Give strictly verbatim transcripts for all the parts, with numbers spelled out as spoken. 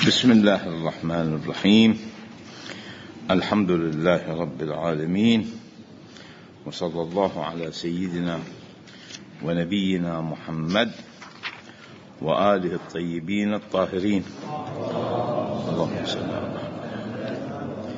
بسم الله الرحمن الرحيم. الحمد لله رب العالمين، وصلى الله على سيدنا ونبينا محمد وآله الطيبين الطاهرين. اللهم صل على محمد.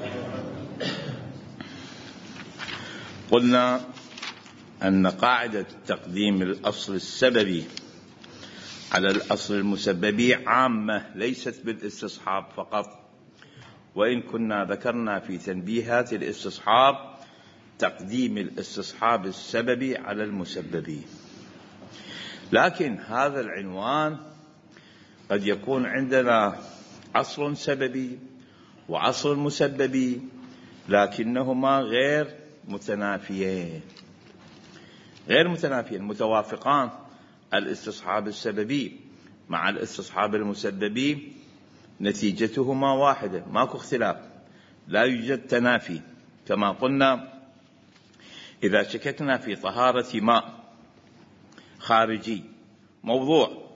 قلنا أن قاعدة تقديم الأصل السببي على الأصل المسببي عامة، ليست بالاستصحاب فقط، وإن كنا ذكرنا في تنبيهات الاستصحاب تقديم الاستصحاب السببي على المسببي، لكن هذا العنوان قد يكون عندنا أصل سببي وأصل مسببي، لكنهما غير متنافيين غير متنافيين متوافقان. الاستصحاب السببي مع الاستصحاب المسببي نتيجتهما واحدة، ماكو اختلاف، لا يوجد تنافي. كما قلنا إذا شككنا في طهارة ماء خارجي موضوع،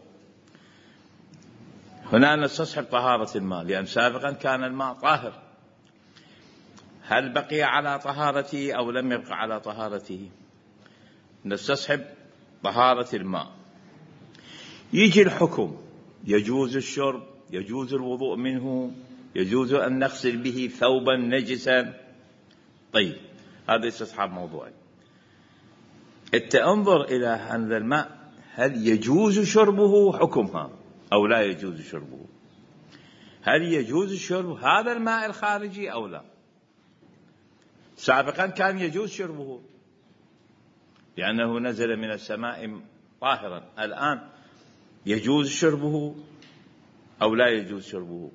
هنا نستصحب طهارة الماء لأن سابقا كان الماء طاهر، هل بقي على طهارته أو لم يبقى على طهارته؟ نستصحب طهارة الماء. يجي الحكم، يجوز الشرب، يجوز الوضوء منه، يجوز أن نغسل به ثوبا نجسا. طيب، هذا استصحاب موضوعي. انت انظر إلى هذا الماء، هل يجوز شربه حكمها أو لا يجوز شربه؟ هل يجوز شرب هذا الماء الخارجي أو لا؟ سابقا كان يجوز شربه لأنه نزل من السماء طاهرا، الآن يجوز شربه أو لا يجوز شربه؟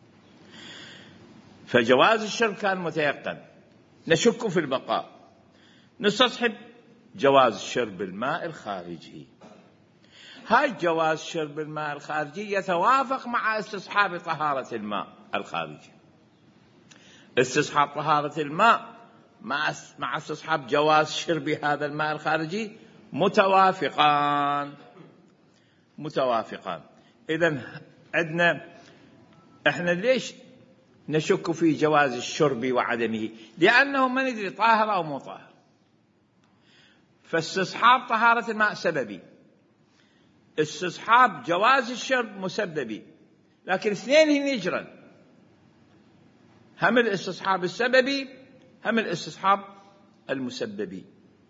فجواز الشرب كان متيقن، نشك في البقاء، نستصحب جواز شرب الماء الخارجي. هاي جواز شرب الماء الخارجي يتوافق مع استصحاب طهارة الماء الخارجي. استصحاب طهارة الماء مع استصحاب جواز شرب هذا الماء الخارجي متوافقان متوافقان. إذن عندنا احنا ليش نشك في جواز الشرب وعدمه؟ لأنه ما ندري طاهر أو مو طاهر. فاستصحاب طهارة الماء سببي، استصحاب جواز الشرب مسببي، لكن اثنين يجرن، هم الاستصحاب السببي هم الاستصحاب المسببي،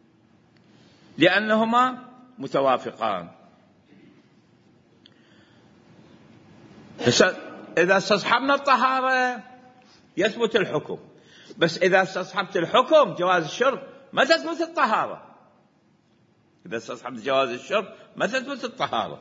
لأنهما متوافقان. إذا استصحبنا الطهارة يثبت الحكم، بس إذا استصحبت الحكم جواز الشرب ما تثبت الطهارة. إذا استصحبت جواز الشرب ما تثبت الطهارة.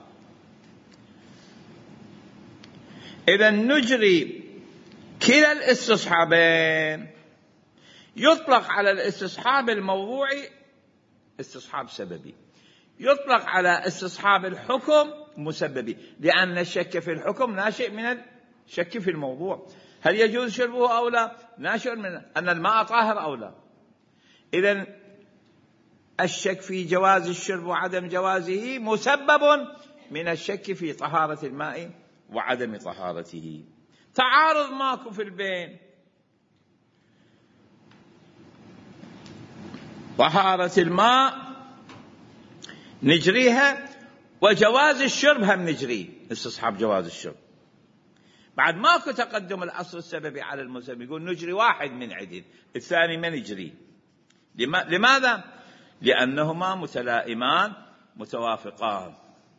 إذا نجري كلا الاستصحابين. يطلق على الاستصحاب الموضوعي استصحاب سببي، يطلق على استصحاب الحكم مسببي، لأن الشك في الحكم ناشئ من الشك في الموضوع، هل يجوز شربه أو لا، ناشئ من أن الماء طاهر أو لا. إذن الشك في جواز الشرب وعدم جوازه مسبب من الشك في طهارة الماء وعدم طهارته. تعارض ماكو في البين، طهارة الماء نجريها وجواز الشرب هم نجريه، استصحاب جواز الشرب. بعد ماكو تقدم الأصل السببي على المسبب، يقول نجري واحد من عدد، الثاني ما نجري. لماذا؟ لأنهما متلائمان متوافقان.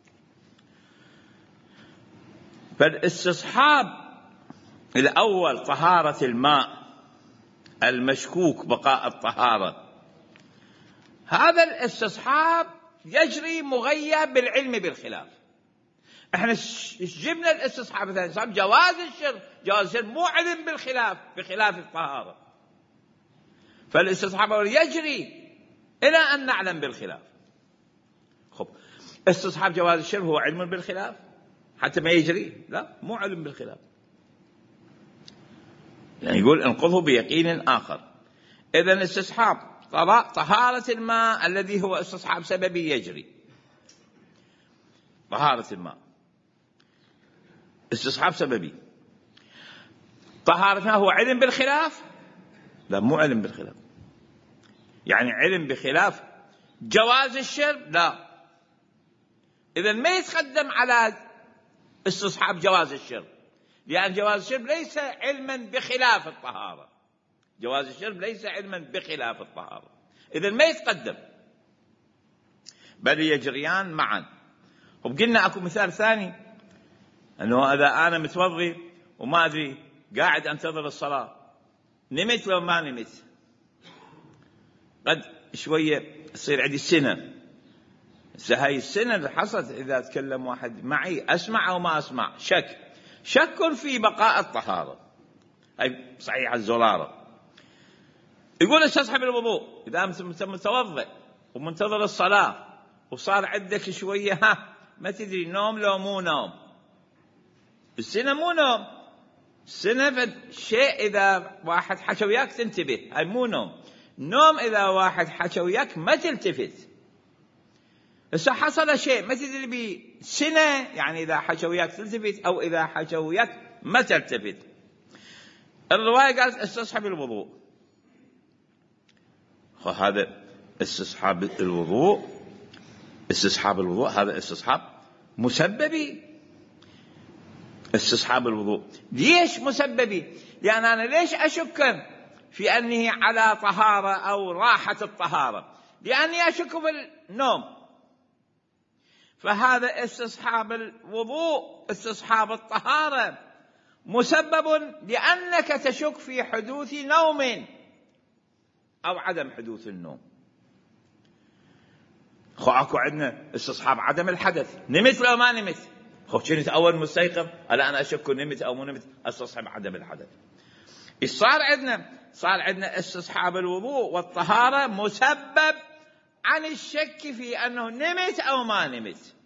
فالاستصحاب الأول طهارة الماء المشكوك بقاء الطهارة، هذا الاستصحاب يجري مغيب بالعلم بالخلاف. احنا جبنا الاستصحاب الثاني جواز الشرب، جواز الشرب مو علم بالخلاف بخلاف الطهارة. فالاستصحاب يجري إلى أن نعلم بالخلاف. خب، استصحاب جواز الشرب هو علم بالخلاف حتى ما يجري؟ لا، مو علم بالخلاف، يعني يقول انقضه بيقين آخر. إذن استصحاب طهارة الماء الذي هو استصحاب سببي يجري، طهارة الماء استصحاب سببي، طهارتنا هو علم بالخلاف؟ لا، مو علم بالخلاف. يعني علم بخلاف جواز الشرب؟ لا. إذا ما يتقدم على استصحاب جواز الشرب، لأن جواز الشرب ليس علما بخلاف الطهارة. جواز الشرب ليس علما بخلاف الطهارة، إذا ما يتقدم، بل يجريان معا. وقلنا أكو مثال ثاني، أنه إذا أنا متوضي وما أدري قاعد أنتظر الصلاة، نمت لو ما نمت، قد شوية يصير عندي سنة. هاي السنة اللي حصلت إذا تكلم واحد معي أسمع أو ما أسمع، شك شك في بقاء الطهارة. هاي صحيح الزرارة. يقول استصحب الوضوء إذا أنت متوضئ ومنتظر الصلاة وصار عندك شوية ها ما تدري نوم لو مو نوم. السنة مو نوم، السنة شيء إذا واحد حكى وياك تنتبه، هاي مو نوم. نوم إذا واحد حكى وياك ما تلتفت. بس حصل شيء ما تدري بيه سنة، يعني إذا حكى وياك تلتفت أو إذا حكى وياك ما تلتفت. الرواية قالت استصحب الوضوء. هذا استصحاب الوضوء، استصحاب الوضوء هذا استصحاب مسببي. استصحاب الوضوء ليش مسببي؟ لأن أنا ليش أشك في أنه على طهارة أو راحة الطهارة؟ لأني أشك في النوم. فهذا استصحاب الوضوء، استصحاب الطهارة مسبب لأنك تشك في حدوث نوم أو عدم حدوث النوم. خو أكو عندنا استصحاب عدم الحدث، نمت لو ما نمت. خو كنت أول مستيقظ ألا أنا أشك نمت أو مو نمت، استصحاب عدم الحدث. إيش صار عندنا؟ صار عندنا استصحاب الوضوء والطهارة مسبب عن الشك في أنه نمت أو ما نمت.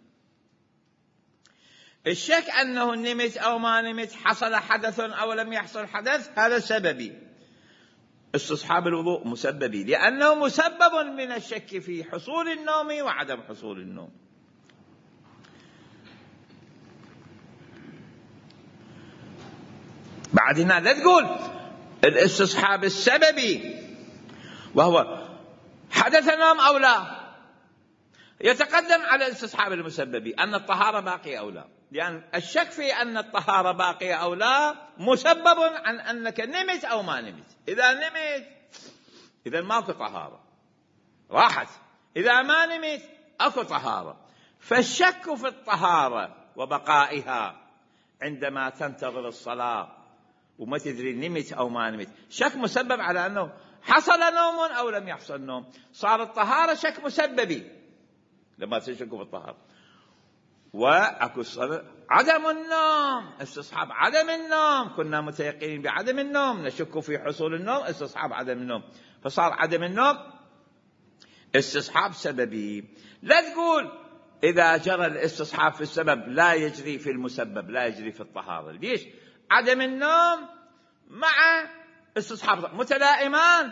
الشك أنه نمت أو ما نمت، حصل حدث أو لم يحصل حدث، هذا سببي. استصحاب الوضوء مسببي لأنه مسبب من الشك في حصول النوم وعدم حصول النوم. بعد هنا لا تقول الاستصحاب السببي وهو حدث نوم أو لا، يتقدم على الاستصحاب المسببي أن الطهارة باقية أو لا، لأن الشك في أن الطهارة باقية أو لا مسبب عن أنك نمت أو ما نمت. إذا نمت إذا ماكو طهارة، راحت. إذا ما نمت أكو طهارة. فالشك في الطهارة وبقائها عندما تنتظر الصلاة وما تدري نمت أو ما نمت، شك مسبب على أنه حصل نوم أو لم يحصل نوم. صار الطهارة شك مسببي لما تشك في الطهارة. وأكو عدم النوم، استصحاب عدم النوم، كنا متيقنين بعدم النوم، نشك في حصول النوم، استصحاب عدم النوم. فصار عدم النوم استصحاب سببي. لا تقول إذا جرى الاستصحاب في السبب لا يجري في المسبب، لا يجري في الطهارة. ليش؟ عدم النوم مع استصحاب متلائمان.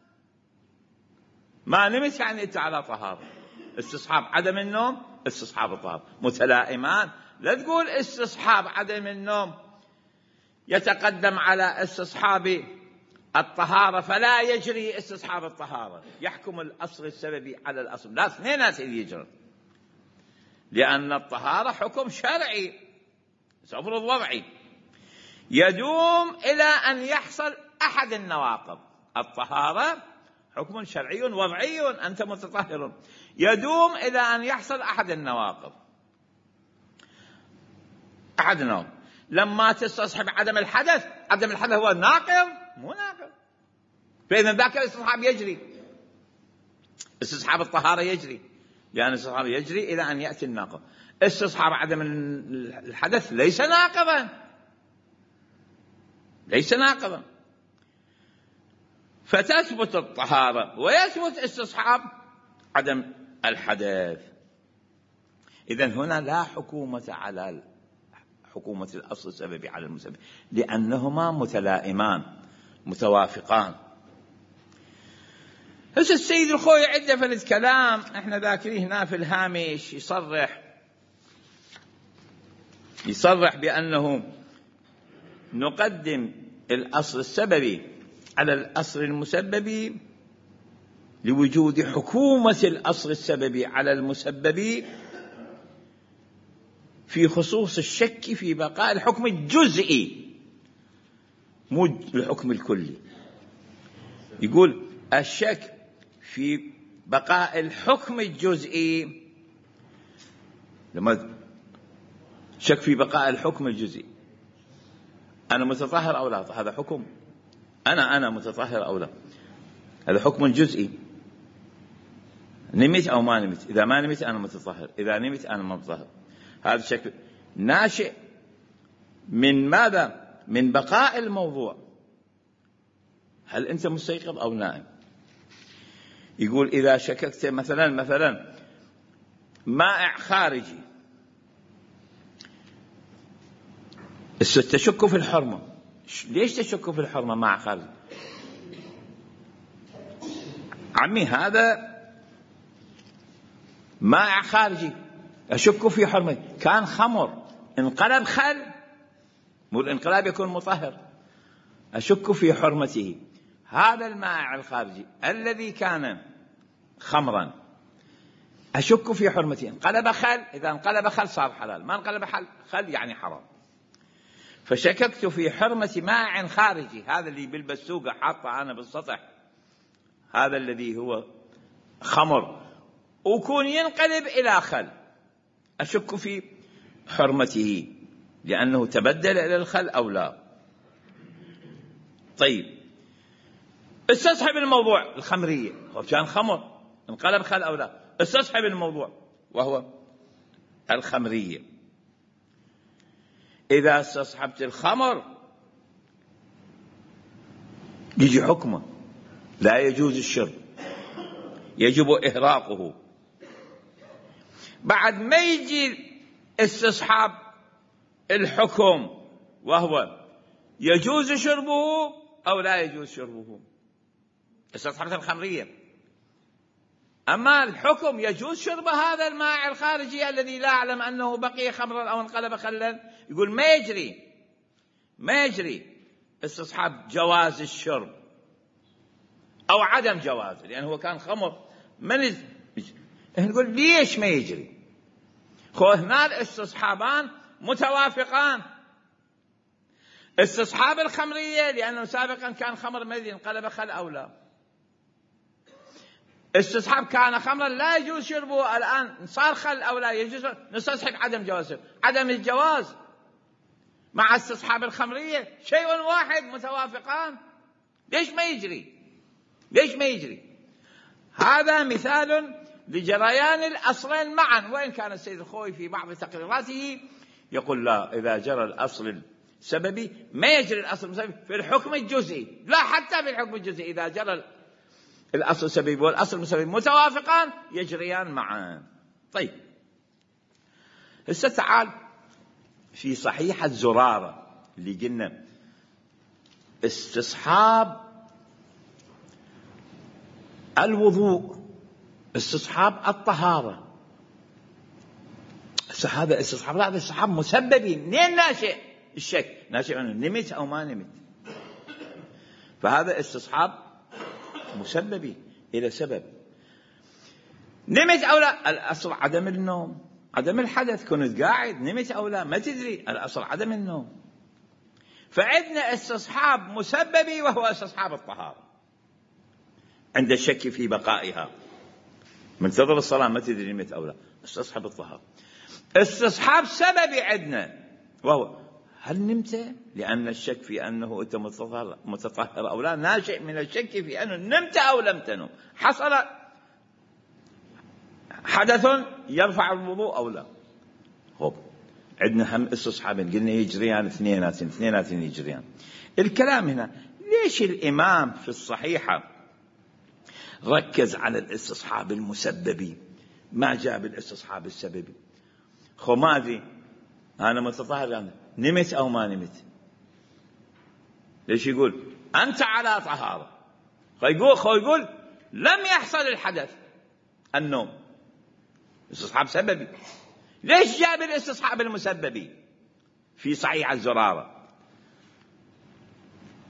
ما نمت يعني أنت على طهارة. استصحاب عدم النوم، استصحاب الطهارة متلائمان. لا تقول استصحاب عدم النوم يتقدم على استصحاب الطهارة فلا يجري استصحاب الطهارة. يحكم الأصل السببي على الأصل، لا اثنينات يجري، لأن الطهارة حكم شرعي سأفرض وضعي يدوم إلى أن يحصل أحد النواقض. الطهارة حكم شرعي وضعي، أنت متطهر، يدوم إلى أن يحصل أحد النواقض. أحد النواقض لما تستصحب عدم الحدث، عدم الحدث هو ناقض مو ناقض، فإذا ذاك الاستصحاب يجري، استصحاب الطهارة يجري، لأن الاستصحاب يجري إلى أن يأتي الناقض. استصحاب عدم الحدث ليس ناقضا، ليس ناقضا. فتثبت الطهارة ويثبت استصحاب عدم الحدث. إذن هنا لا حكومة على حكومة الأصل السببي على المسبب، لأنهما متلائمان متوافقان. هسه السيد الخوي عنده في الكلام احنا ذاكريه هنا في الهامش يصرح يصرح بأنه نقدم الأصل السببي على الأصل المسببي لوجود حكومة الأصل السببي على المسبب في خصوص الشك في بقاء الحكم الجزئي مو الحكم الكلي. يقول الشك في بقاء الحكم الجزئي، لما شك في بقاء الحكم الجزئي، أنا متطهر أو لا، هذا حكم، أنا أنا متطهر أو لا، هذا حكم جزئي، نمت أو ما نمت، إذا ما نمت أنا متطهر، إذا نمت أنا ما متطهر. هذا شك ناشئ من ماذا؟ من بقاء الموضوع، هل أنت مستيقظ أو نائم؟ يقول إذا شككت مثلا مثلا مائع خارجي، تشك في الحرمة، ليش تشك في الحرمة مع خارجي؟ عمي هذا مائع خارجي أشك في حرمة، كان خمر انقلب خل، مو الانقلاب يكون مطهر، أشك في حرمته. هذا المائع الخارجي الذي كان خمرا أشك في حرمته، انقلب خل، إذا انقلب خل صار حلال، ما انقلب خل يعني حرام. فشككت في حرمة مائع خارجي، هذا اللي بالبسوقة حاطه أنا بالسطح، هذا الذي هو خمر وكون ينقلب إلى خل، أشك في حرمته لأنه تبدل إلى الخل أو لا. طيب استصحب الموضوع الخمرية، كان خمر انقلب خل أو لا، استصحب الموضوع وهو الخمرية. إذا استصحبت الخمر يجي حكمه لا يجوز الشرب، يجب إهراقه. بعد ما يجي استصحاب الحكم وهو يجوز شربه أو لا يجوز شربه، استصحبت الخمرية. أما الحكم يجوز شرب هذا المائع الخارجي الذي لا أعلم أنه بقي خمرا أو انقلب خلا، يقول ما يجري ما يجري استصحاب جواز الشرب أو عدم جوازه، لأنه هو كان خمر من نقول ليش ما يجري؟ خو هنا الاستصحابان متوافقان، استصحاب الخمرية لأنه سابقا كان خمر مذي انقلب خل أو لا، استصحاب كان خمرا لا يجوز شربه الآن صار خل أو لا يجوز، نستصحب عدم جوازه. عدم الجواز مع استصحاب الخمرية شيء واحد، متوافقان، ليش ما يجري؟ ليش ما يجري؟ هذا مثال لجريان الأصلين معا، وإن كان السيد الخوي في بعض تقريراته يقول لا، إذا جرى الأصل السببي ما يجري الأصل السببي في الحكم الجزئي، لا حتى في الحكم الجزئي إذا جرى الأصل السببي والأصل المسبب متوافقان يجريان معا. طيب هسه تعال في صحيحة زرارة اللي قلنا استصحاب الوضوء، استصحاب الطهارة، هذا استصحاب هذا استصحاب مسببي. منين ناشئ الشك؟ ناشئ أنه نمت أو ما نمت، فهذا استصحاب مسببي إلى سبب. نمت أو لا، الأصل عدم النوم، عدم الحدث، كنت قاعد نمت أو لا ما تدري، الأصل عدم النوم. فعندنا استصحاب مسببي وهو استصحاب الطهارة عند الشك في بقائها، منتظر الصلاة ما تدري نمت أو لا، استصحاب الطهارة. استصحاب سببي عندنا وهو هل نمت، لأن الشك في أنه أنت متطهر, متطهر أو لا ناشئ من الشك في أنه نمت أو لم تنم، حصل حدث يرفع الوضوء أو لا. هو عندنا هم استصحابين قلنا يجريان اثنينات اثنينات يجريان. الكلام هنا ليش الإمام في الصحيحة ركز على الاستصحاب المسببي ما جاب الاستصحاب السببي؟ خو ما أدري أنا متطهر يعني نمت أو ما نمت، ليش يقول أنت على طهارة؟ خو خو يقول لم يحصل الحدث النوم، استصحاب سببي. ليش جاب الاستصحاب المسببي في صحيح الزرارة؟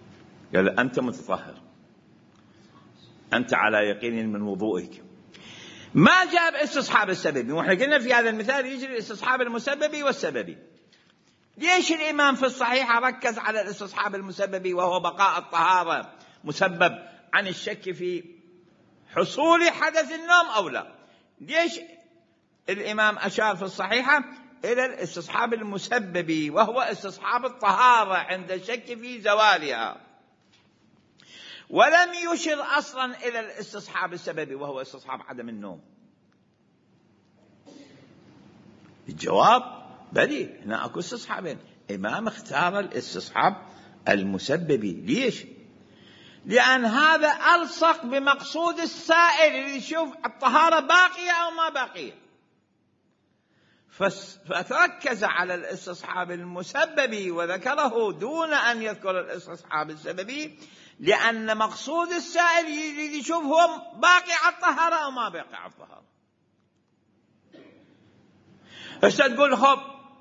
قال أنت متطهر، أنت على يقين من وضوئك. ما جاب استصحاب السببي، وإحنا قلنا في هذا المثال يجري الاستصحاب المسببي والسببي. ليش الإمام في الصحيحة ركز على الاستصحاب المسببي وهو بقاء الطهارة مسبب عن الشك في حصول حدث النوم أو لا؟ ليش الإمام أشار في الصحيحة إلى الاستصحاب المسببي وهو استصحاب الطهارة عند الشك في زوالها، ولم يشر أصلا إلى الاستصحاب السببي وهو استصحاب عدم النوم؟ الجواب بلي، هنا أكو استصحابين. إمام اختار الاستصحاب المسببي. ليش؟ لأن هذا ألصق بمقصود السائل اللي يشوف الطهارة باقية أو ما باقية، فتركز على الاستصحاب المسببي وذكره دون أن يذكر الاستصحاب السببي، لأن مقصود السائل يشوف هو باقي على الطهارة أو ما باقي على الطهارة. هسه تقول خب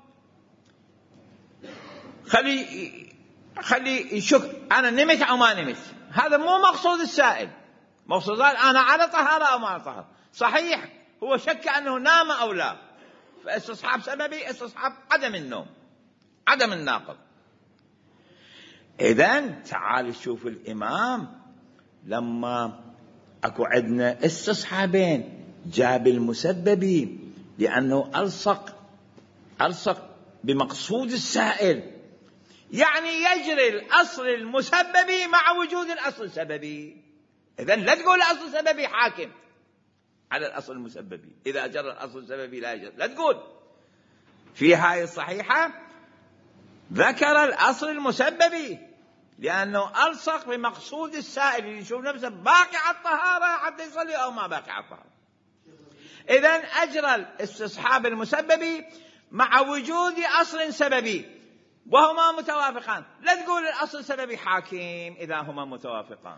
خلي خلي يشك أنا نمت أو ما نمت، هذا مو مقصود السائل. مقصود أنا على طهارة أو ما على طهارة. صحيح هو شك أنه نام أو لا، فاستصحاب سببي استصحاب عدم النوم، عدم الناقض. إذن تعال شوف الإمام لما أكو عندنا استصحابين جاب المسببي لأنه ألصق ألصق بمقصود السائل، يعني يجري الأصل المسببي مع وجود الأصل السببي. إذن لا تقول الأصل السببي حاكم على الأصل المسببي، إذا جرى الأصل السببي لا يجري. لا تقول. في هاي الصحيحة ذكر الأصل المسببي لأنه ألصق بمقصود السائل اللي يشوف نفسه باقي على الطهارة حتى يصلي أو ما باقي على الطهارة. إذن أجرى الاستصحاب المسببي مع وجود أصل سببي وهما متوافقان. لا تقول الأصل السببي حاكم إذا هما متوافقان.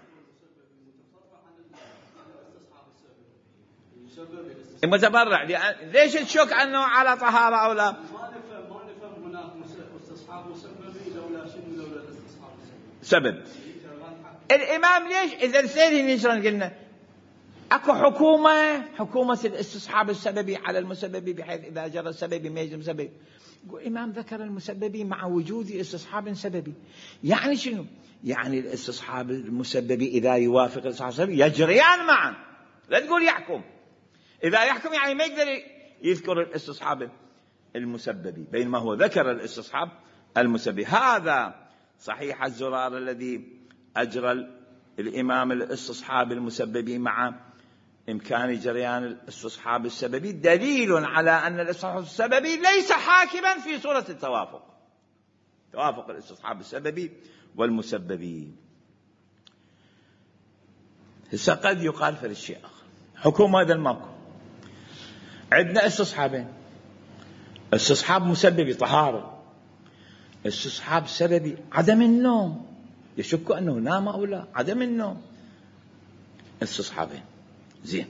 متبرع. ليش تشك أنه على طهارة أو لا؟ ما نفهم ما نفهم هناك استصحاب مسببي لولا شنو لولا الاستصحاب سبب. الإمام ليش إذا الثاني نشرن قلنا أكو حكومة حكومة الاستصحاب السببي على المسببي، بحيث إذا جرى السببي ما يجري المسببي. الإمام ذكر المسببي مع وجود استصحاب سببي. يعني شنو؟ يعني الاستصحاب المسببي إذا يوافق الاستصحاب السببي يجريان معا. لا تقول يحكم. إذا يحكم يعني ما يقدر يذكر الاستصحاب المسببي، بينما هو ذكر الاستصحاب المسببي. هذا صحيح الزرار الذي أجرى الإمام الاستصحاب المسببي مع إمكان جريان الاستصحاب السببي دليل على أن الاستصحاب السببي ليس حاكما في صورة التوافق، توافق الاستصحاب السببي والمسببي. هسه قد يقال في الشيء آخر حكومة هذا الماكو. عندنا استصحابين، استصحاب مسببي طهارة، استصحاب سببي عدم النوم، يشك أنه نام أو لا، عدم النوم. استصحابين زين.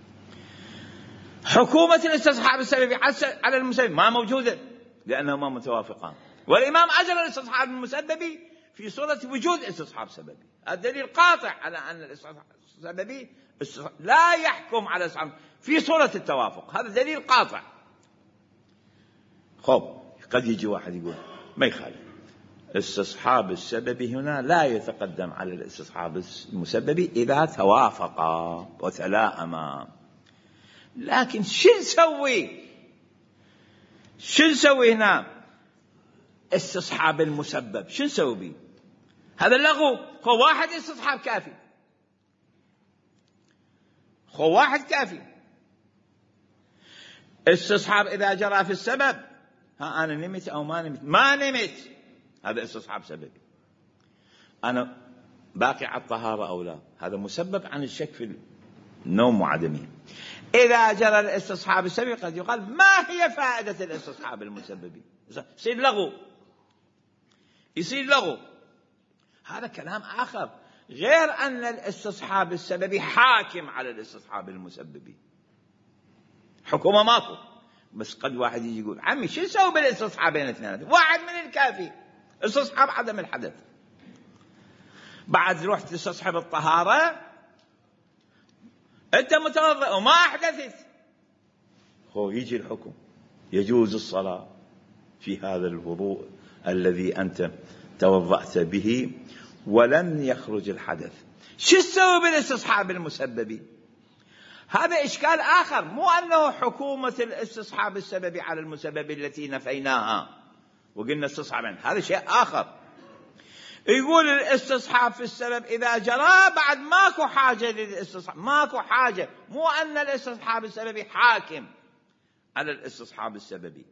حكومة الاستصحاب السببي على المسبب ما موجودة لأنهما متوافقان، والإمام أجرى الاستصحاب المسببي في صورة وجود استصحاب سببي. الدليل قاطع على أن الاستصحاب السببي لا يحكم على الاستصحاب في صورة التوافق. هذا دليل قاطع. خب قد يجي واحد يقول ما يخالف، استصحاب السببي هنا لا يتقدم على الاستصحاب المسببي إذا توافقا وتلاءما. لكن شو نسوي؟ شو نسوي هنا؟ استصحاب المسبب شو نسوي به؟ هذا اللغو. خو واحد استصحاب كافي، خو واحد كافي. استصحاب إذا جرى في السبب، ها أنا نمت أو ما نمت، ما نمت، هذا استصحاب سببي. أنا باقي على الطهارة أو لا، هذا مسبب عن الشك في النوم وعدمه. إذا جرى الاستصحاب السببي قد يقال ما هي فائدة الاستصحاب المسببي؟ يصير لغو، يصير لغو. هذا كلام آخر غير أن الاستصحاب السببي حاكم على الاستصحاب المسببي. حكومة ماكو، بس قد واحد يجي يقول عمي شو نسوي بالاستصحابين الاثنين؟ واحد من الكافي، استصحاب عدم الحدث. بعد روح تستصحب الطهارة أنت متوضئ وما أحدثت، هو يجي الحكم يجوز الصلاة في هذا الوضوء الذي أنت توضأت به ولم يخرج الحدث. شو تسوي بالاستصحاب المسببي؟ هذا إشكال آخر، مو أنه حكومة الاستصحاب السببي على المسبب التي نفيناها وقلنا استصحاب، هذا شيء آخر. يقول الاستصحاب في السبب إذا جرى بعد ماكو حاجة للاستصحاب، ماكو حاجة، مو أن الاستصحاب السببي حاكم على الاستصحاب السببي،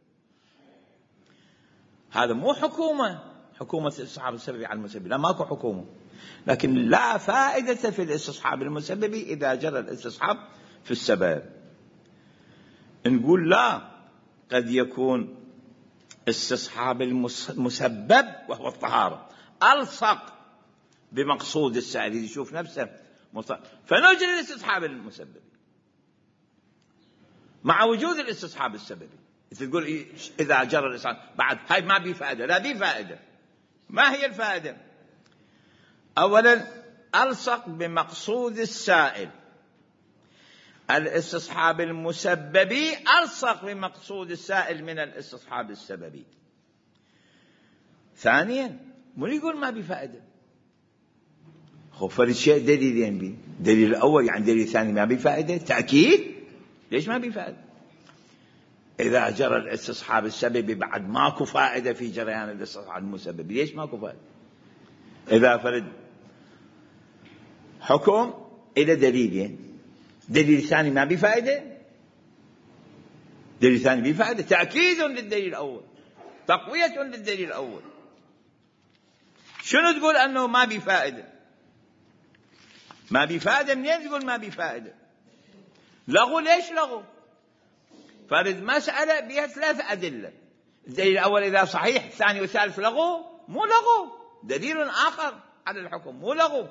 هذا مو حكومة، حكومة الاستصحاب السببي على المسبب، لا ماكو حكومة. لكن لا فائدة في الاستصحاب المسببي إذا جرى الاستصحاب في السبب. نقول لا، قد يكون استصحاب المسبب وهو الطهارة ألصق بمقصود السائل يشوف نفسه، فنجري الاستصحاب المسببي مع وجود الاستصحاب السببي. تقول إذا جرى الاستصحاب بعد هاي ما بي فائدة، لا بي فائدة. ما هي الفائدة؟ أولا ألصق بمقصود السائل، الاستصحاب المسببي ألصق بمقصود السائل من الاستصحاب السببي. ثانيا من يقول ما بفائدة؟ خوف الشيء دليلين بي، دليل الأول يعني دليل الثاني ما بفائدة، تأكيد. ليش ما بفائدة؟ إذا جرى الاستصحاب السببي بعد ماكو فائدة في جريان الاستصحاب المسببي، ليش ماكو فائدة؟ إذا فرد حكم إلى دليلين، دليل ثاني ما بفائدة، دليل ثاني بفائدة، تأكيد للدليل الأول، تقوية للدليل الأول. شنو تقول أنه ما بفائدة؟ ما بفائدة منين تقول ما بفائدة؟ لغو. ليش لغو؟ فرد مسألة بها ثلاث أدلة، الدليل الأول إذا صحيح، الثاني والثالث لغو، مو لغو، دليل آخر على الحكم، مو لغو.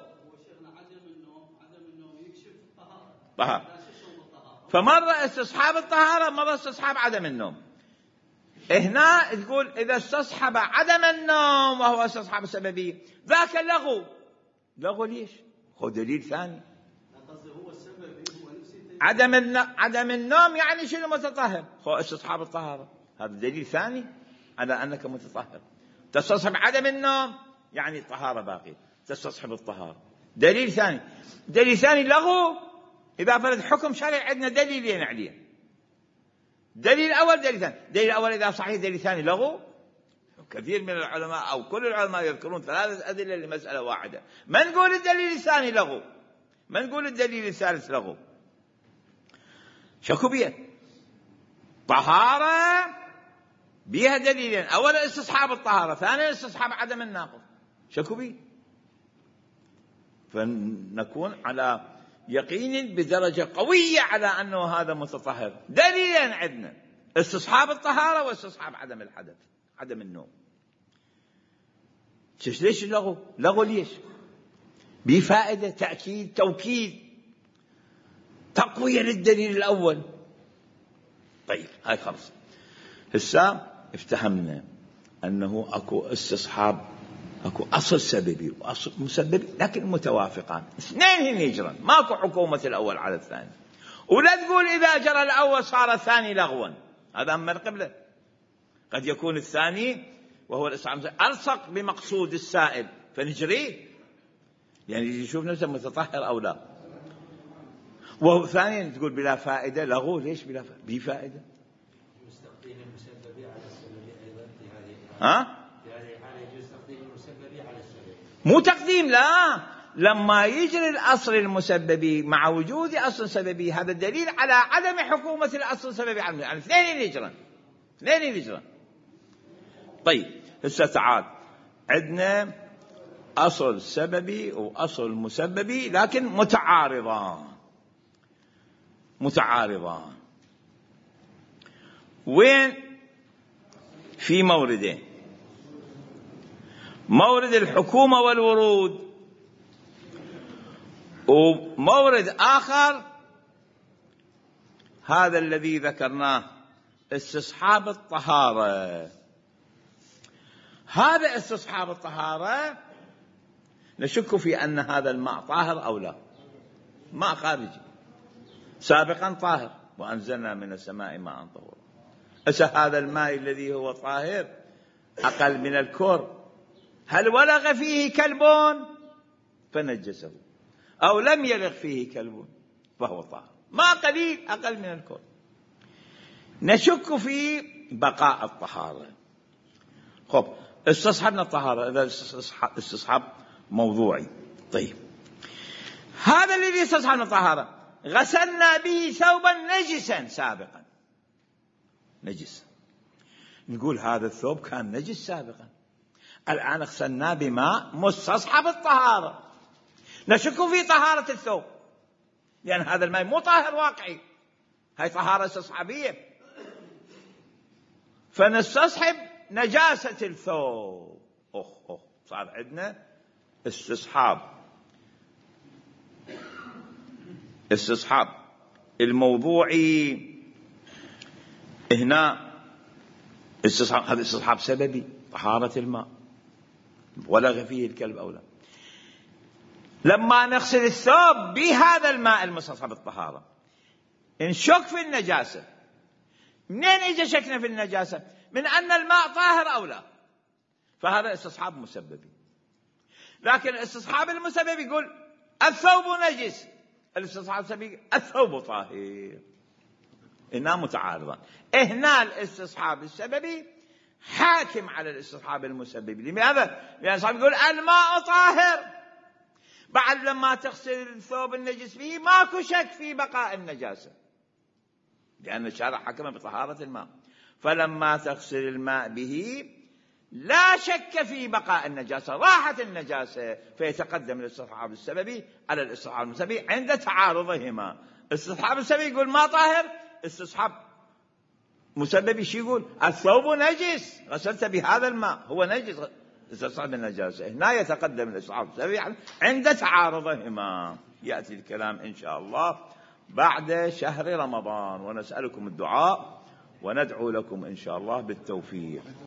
طهارة. فمرة استصحاب الطهارة، مرة استصحاب عدم النوم. هنا تقول إذا استصحب عدم النوم وهو استصحاب سببي ذاك لغو. لغو ليش؟ هو دليل ثاني. عدم النوم، عدم النوم يعني شنو؟ متطهر، هو استصحاب الطهارة، هذا دليل ثاني على أنك متطهر. تستصحب عدم النوم يعني الطهارة باقي، تستصحب الطهارة، دليل ثاني. دليل ثاني لغو. إذا فرض حكم شرعي عندنا دليلين عليه، دليل الأول دليل ثاني. دليل الأول إذا صحيح، دليل ثاني لغو. كثير من العلماء أو كل العلماء يذكرون ثلاثة أدلة لمسألة واحدة، ما نقول الدليل الثاني لغو، ما نقول الدليل الثالث لغو. شكو بيه؟ طهارة بيها دليلين، أولا استصحاب الطهارة، ثانيا استصحاب عدم الناقض، شكو بيه؟ فنكون على يقين بدرجة قوية على أنه هذا متطهر. دليلين عندنا، استصحاب الطهارة واستصحاب عدم الحدث، عدم النوم. ليش لغو؟ لغو ليش؟ بفائدة، تأكيد، توكيد، تقوية للدليل الأول. طيب هاي خلص. هسه افتهمنا أنه أكو استصحاب، أكو أصل سببي وأصل مسببي لكن متوافقان، اثنين هن يجرن، ماكو حكومة الأول على الثاني. ولا تقول إذا جرى الأول صار الثاني لغوا، هذا من قبله. قد يكون الثاني وهو الاستصحاب ألصق بمقصود السائل فنجريه، يعني يشوف نفسه متطهر أو لا. وهو ثانيا تقول بلا فائدة، لغو. ليش بلا فائدة؟ بفائدة. مستقدم المسببي على السببي أيضا في هذه ها؟ في هذه الحالة يجوز تقديم المسببي على السبب. مو تقديم، لا، لما يجري الأصل المسببي مع وجود أصل سببي، هذا الدليل على عدم حكومة الأصل السببي على يعني اثنين يجرن، اثنين يجرن. طيب هسه تعال، عندنا أصل سببي وأصل مسببي لكن متعارضان، متعارضان. وين؟ في موردين، مورد الحكومة والورود، ومورد آخر هذا الذي ذكرناه استصحاب الطهارة. هذا استصحاب الطهارة نشك في أن هذا الماء طاهر أو لا، ماء خارجي سابقا طاهر، وأنزلنا من السماء ماء طهورا. أس هذا الماء الذي هو طاهر أقل من الكور، هل ولغ فيه كلب فنجسه أو لم يلغ فيه كلب فهو طاهر، ماء قليل أقل من الكور. نشك في بقاء الطهارة. خب استصحبنا الطهارة، إذا استصحاب موضوعي. طيب هذا الذي استصحبنا الطهارة غسلنا به ثوبا نجسا سابقا، نجس، نقول هذا الثوب كان نجس سابقا، الآن غسلناه بماء مستصحب الطهارة، نشك في طهارة الثوب، لأن هذا الماء مو طاهر واقعي، هاي طهارة استصحابية، فنستصحب نجاسة الثوب. أخ أخ صار عندنا استصحاب، استصحاب الموضوعي هنا، استصحاب هذا استصحاب سببي، طهارة الماء ولغ فيه الكلب أو لا. لما نغسل الثوب بهذا الماء المستصحب الطهارة نشك في النجاسة. منين إجا شكنا في النجاسة؟ من أن الماء طاهر أو لا، فهذا استصحاب مسببي. لكن الاستصحاب المسبب يقول الثوب نجس، الاستصحاب المسبب الثوب طاهر، إنها متعارضان. هنا الاستصحاب السببي حاكم على الاستصحاب المسبب. لماذا؟ لأن الصحابي يقول الماء طاهر، بعد لما تغسل الثوب النجس فيه ماكو شك في بقاء النجاسة، لأن الشارع حكم بطهارة الماء، فلما تغسل الماء به لا شك في بقاء النجاسة، راحت النجاسة، فيتقدم الاستصحاب السببي على الاستصحاب المسببي عند تعارضهما. الاستصحاب السببي يقول ما طاهر، استصحاب مسببي شو يقول؟ الثوب نجس، غسلت بهذا الماء هو نجس، استصحاب النجاسة. هنا يتقدم الاستصحاب السببي عند تعارضهما. يأتي الكلام إن شاء الله بعد شهر رمضان، ونسألكم الدعاء وندعو لكم إن شاء الله بالتوفيق.